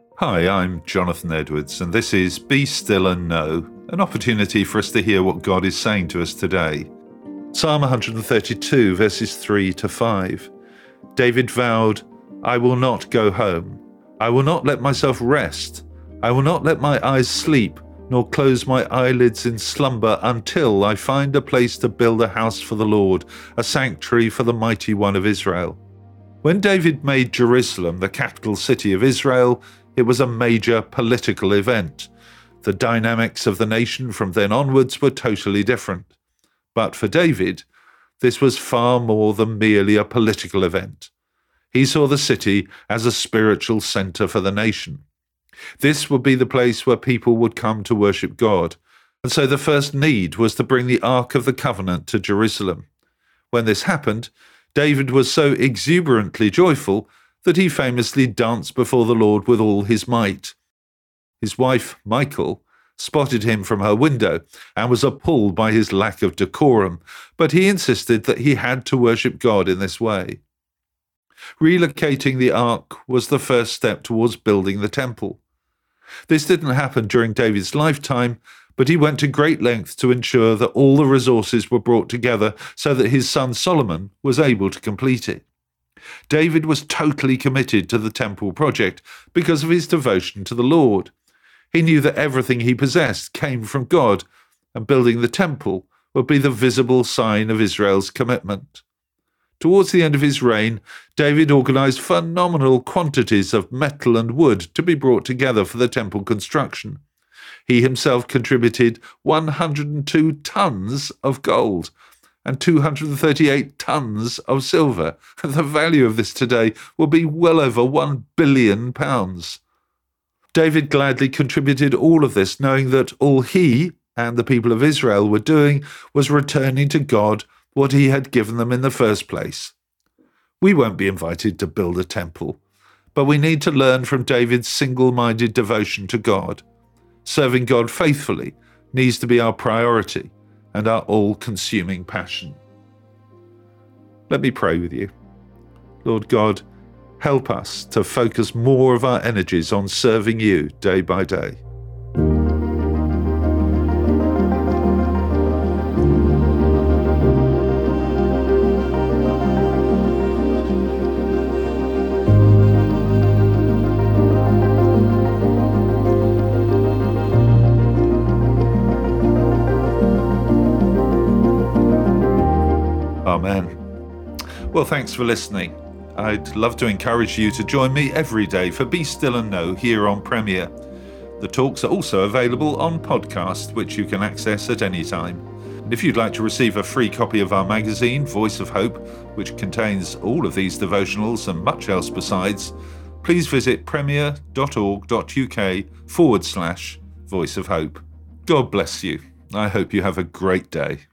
Hi, I'm Jonathan Edwards, and this is Be Still and Know, an opportunity for us to hear what God is saying to us today. Psalm 132, verses 3 to 5. David vowed, "I will not go home. I will not let myself rest. I will not let my eyes sleep, nor close my eyelids in slumber until I find a place to build a house for the Lord, a sanctuary for the Mighty One of Israel." When David made Jerusalem the capital city of Israel, it was a major political event. The dynamics of the nation from then onwards were totally different. But for David, this was far more than merely a political event. He saw the city as a spiritual center for the nation. This would be the place where people would come to worship God. And so the first need was to bring the Ark of the Covenant to Jerusalem. When this happened, David was so exuberantly joyful that he famously danced before the Lord with all his might. His wife, Michal, spotted him from her window and was appalled by his lack of decorum, but he insisted that he had to worship God in this way. Relocating the ark was the first step towards building the temple. This didn't happen during David's lifetime, but he went to great lengths to ensure that all the resources were brought together so that his son Solomon was able to complete it. David was totally committed to the temple project because of his devotion to the Lord. He knew that everything he possessed came from God, and building the temple would be the visible sign of Israel's commitment. Towards the end of his reign, David organized phenomenal quantities of metal and wood to be brought together for the temple construction. He himself contributed 102 tons of gold and 238 tons of silver. The value of this today will be well over £1 billion. David gladly contributed all of this, knowing that all he and the people of Israel were doing was returning to God what he had given them in the first place. We won't be invited to build a temple, but we need to learn from David's single-minded devotion to God. Serving God faithfully needs to be our priority and our all-consuming passion. Let me pray with you. Lord God, help us to focus more of our energies on serving you day by day. Amen. Well, thanks for listening. I'd love to encourage you to join me every day for Be Still and Know here on Premier. The talks are also available on podcast, which you can access at any time. And if you'd like to receive a free copy of our magazine, Voice of Hope, which contains all of these devotionals and much else besides, please visit premier.org.uk/Voice of Hope. God bless you. I hope you have a great day.